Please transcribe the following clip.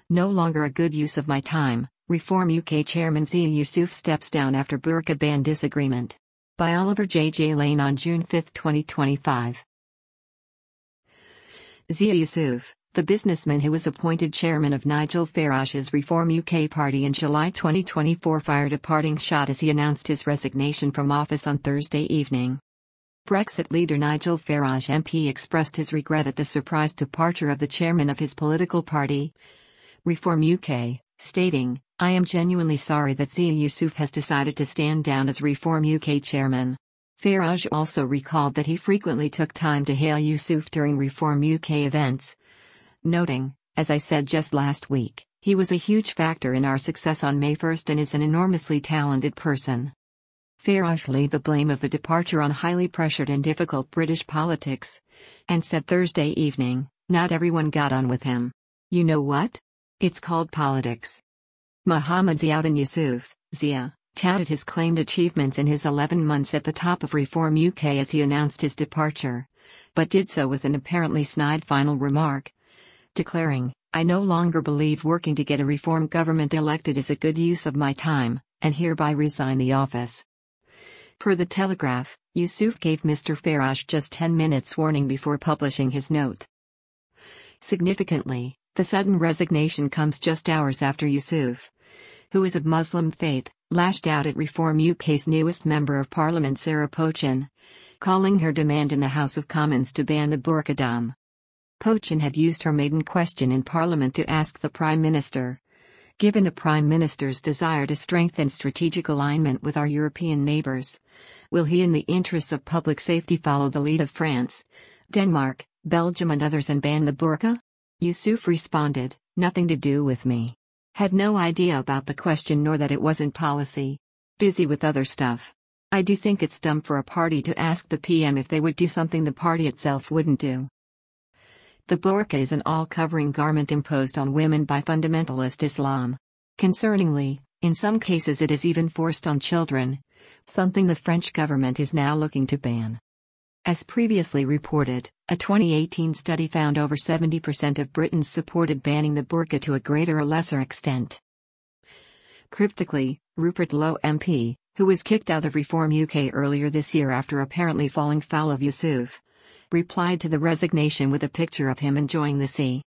No longer a good use of my time. Reform UK Chairman Zia Yusuf steps down after burqa ban disagreement. By Oliver J. Lane on June 5, 2025. Zia Yusuf, the businessman who was appointed chairman of Nigel Farage's Reform UK party in July 2024, fired a parting shot as he announced his resignation from office on Thursday evening. Brexit leader Nigel Farage MP expressed his regret at the surprise departure of the chairman of his political party, Reform UK, stating, "I am genuinely sorry that Zia Yusuf has decided to stand down as Reform UK chairman." Farage also recalled that he frequently took time to hail Yusuf during Reform UK events, noting, "As I said just last week, he was a huge factor in our success on May 1st and is an enormously talented person." Farage laid the blame of the departure on highly pressured and difficult British politics, and said Thursday evening, "Not everyone got on with him. You know what? It's called politics." Mohammed Ziauddin Yusuf, Zia, touted his claimed achievements in his 11 months at the top of Reform UK as he announced his departure, but did so with an apparently snide final remark, declaring, "I no longer believe working to get a reform government elected is a good use of my time, and hereby resign the office." Per The Telegraph, Yusuf gave Mr. Farage just 10 minutes warning before publishing his note. Significantly, the sudden resignation comes just hours after Yusuf, who is of Muslim faith, lashed out at Reform UK's newest Member of Parliament Sarah Pochin, calling her demand in the House of Commons to ban the burqa. Pochin had used her maiden question in Parliament to ask the Prime Minister, "Given the Prime Minister's desire to strengthen strategic alignment with our European neighbours, will he in the interests of public safety follow the lead of France, Denmark, Belgium and others and ban the burqa?" Yusuf responded, "Nothing to do with me. Had no idea about the question nor that it wasn't policy. Busy with other stuff. I do think it's dumb for a party to ask the PM if they would do something the party itself wouldn't do." The burqa is an all-covering garment imposed on women by fundamentalist Islam. Concerningly, in some cases it is even forced on children, something the French government is now looking to ban. As previously reported, a 2018 study found over 70% of Britons supported banning the burqa to a greater or lesser extent. Cryptically, Rupert Lowe MP, who was kicked out of Reform UK earlier this year after apparently falling foul of Yusuf, replied to the resignation with a picture of him enjoying the sea.